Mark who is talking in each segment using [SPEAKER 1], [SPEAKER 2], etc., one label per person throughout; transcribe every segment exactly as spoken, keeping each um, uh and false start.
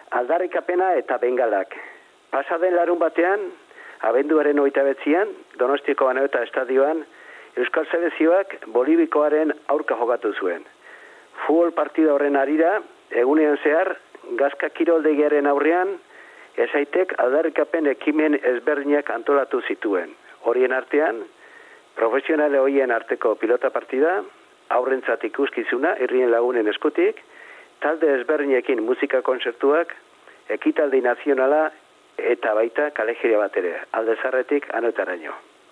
[SPEAKER 1] Aldarrikapena eta bengalak. Pasaden larun batean, abenduaren hogeita behatzian, Donostiako Anoeta estadioan, Euskal Selekzioak Bolivikoaren aurka jokatu zuen. Futbol partida horren arira, egunean zehar, Gazka kiroldegiaren aurrean, esaitek aldarrikapen ekimen ezberdinak antolatu zituen. Horien artean, profesionale horien arteko pilota partida, aurrentzat ikuskizuna, herrien lagunen eskutik, talde ezberdinekin musika konzertuak, ekitaldi nazionala eta baita kalejiria bat ere, alde zarretik Anoetaraino.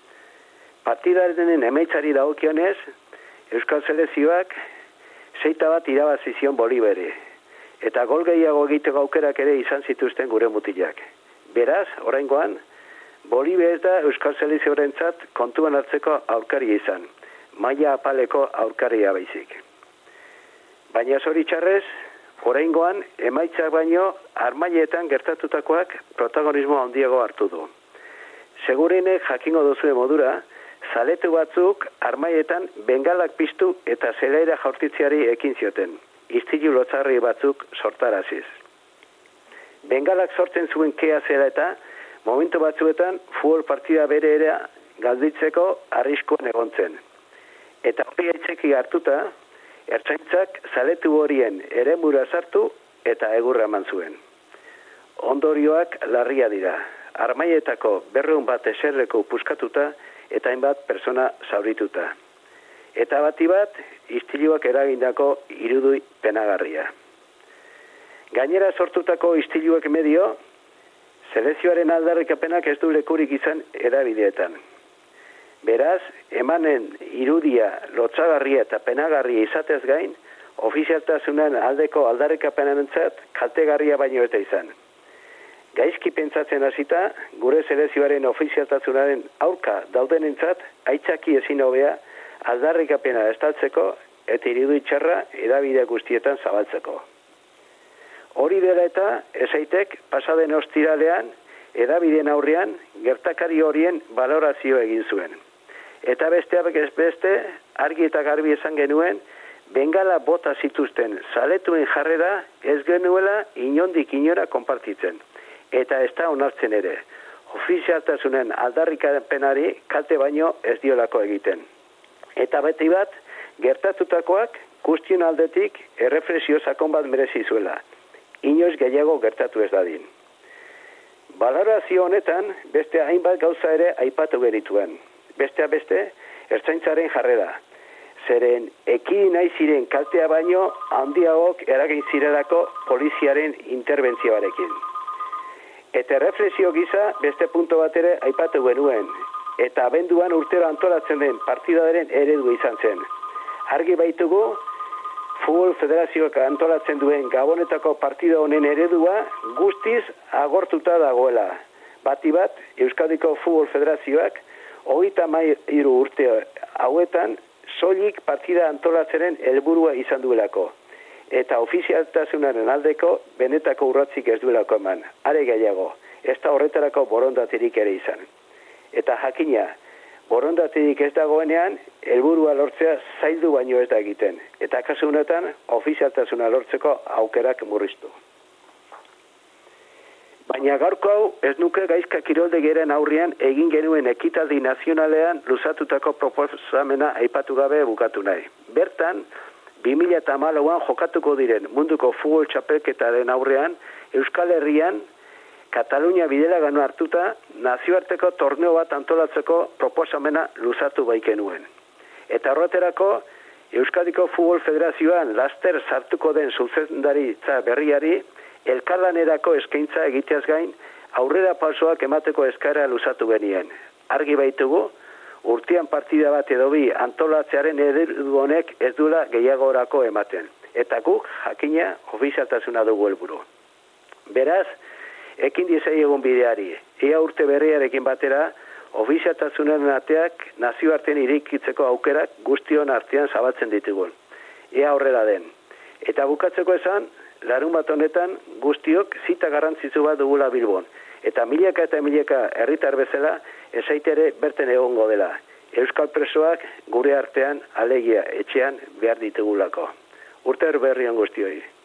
[SPEAKER 1] Partidaren emaitzari dagokionez, Euskal Selekzioak seita bat irabazi zion Boliveri, eta gol gehiago egiteko aukerak ere izan zituzten gure mutilak. Beraz, oraingoan, Bolivia ez da Euskal Selekzioarentzat kontuan hartzeko aurkaria izan, maila apaleko aurkaria baizik. Baina zoritxarrez, oraingoan emaitzak baino armailetan gertatutakoak protagonismo handiago hartu du. Segurenek jakingo duzue modura, zaletu batzuk armailetan bengalak piztu eta zelaira jaurtitziari ekin zioten, istilu lotzarri batzuk sortaraziz. Bengalak sortzen zuen kea zela eta momentu batzuetan futbol partida bere ere galditzeko arriskuan egontzen. Eta hori aitzeki hartuta, ertzaintzak zaletu horien eremura sartu eta egurra eman zuen. Ondorioak larria dira. Armaietako berreun bat eserreko puskatuta eta hainbat persona zaurituta. Eta bati bat, istiluak eragindako irudui penagarria. Gainera sortutako istiluak medio, selekzioaren aldarrikapenak ez du lekurik izan erabideetan. Beraz, emanen irudia, lotsagarria eta penagarria izatez gain, ofizialtasunan aldeko aldarrikapenentzat kaltegarria baino eta izan. Gaizki pentsatzen hasita, gure selekzioaren ofizialtasunaren aurka daudenentzat, aitzaki ezin hobea aldarrikapena estaltzeko eta irudui txarra edabide guztietan zabaltzeko. Hori dela eta, esaitek, pasaden ostiralean, edabideen aurrean, gertakari horien balorazio egin zuen. Eta besteak ez beste, argi eta garbi esan genuen, bengala bota zituzten zaletuen jarrera ez genuela inondik inora konpartitzen. Eta ez da onartzen ere, ofizialtasunen aldarrikapenari kalte baino ez diolako egiten. Eta beti bat, gertatutakoak guztion aldetik erreflexio sakon bat merezi zuela. Inoiz gehiago gertatu ez dadin. Balorazio honetan, beste hainbat gauza ere aipatu genituen. Bestea beste, ertzaintzaren jarrera. Zeren ekidin nahi ziren kaltea baino handiagok eragin zirelako poliziaren interbentzioarekin. Eta reflexio gisa beste punto bat ere aipatu genuen. Eta abenduan urtero antolatzen den partidaren eredu izan zen. Argi baitugu, Futbol Federazioak antolatzen duen Gabonetako partida honen eredua guztiz agortuta dagoela. Bati bat, Euskadiko Futbol Federazioak hogeita hamairu urte hauetan soilik partida antolatzenen helburua izan duelako. Eta ofizialtasunaren aldeko benetako urratzik ez duelako eman. Are gehiago, ez da horretarako borondaterik ere izan. Eta jakina, borondaterik ez dagoenean, helburua lortzea zaildu baino ez da egiten. Eta kasu honetan, ofizialtasuna lortzeko aukerak murriztu. Baina gaurko hau ez nuke Gaizka kiroldegiaren aurrean egin genuen ekitaldi nazionalean luzatutako proposamena aipatu gabe bukatu nahi. Bertan, bi mila hamalauan jokatuko diren munduko futbol txapelketaren aurrean, Euskal Herrian, Katalunia bidelagano hartuta, nazioarteko torneo bat antolatzeko proposamena luzatu baikenuen. Eta horreterako, Euskadiko Futbol Federazioan laster sartuko den zuzendaritza berriari, elkarlanerako eskaintza egiteaz gain, aurrera pausoak emateko eskaera luzatu genien. Argi baitugu, urtean partida bat edo bi antolatzearen eredu honek ez duela gehiagorako ematen. Eta guk, jakina, ofizialtasuna dugu helburu. Beraz, ekin diezaiegun bideari, ea urte berriarekin batera, ofizialtasunen ateak nazioartean irikitzeko aukerak guztion artean zabaltzen ditugun. Ea horrela den. Eta bukatzeko esan, larun bat honetan guztiok zita garrantzitsu bat dugula Bilbon. Eta milaka eta milaka herritar bezala esaitere berten egongo dela. Euskal presoak gure artean alegia etxean behar ditugulako. Urte berrian guztioi.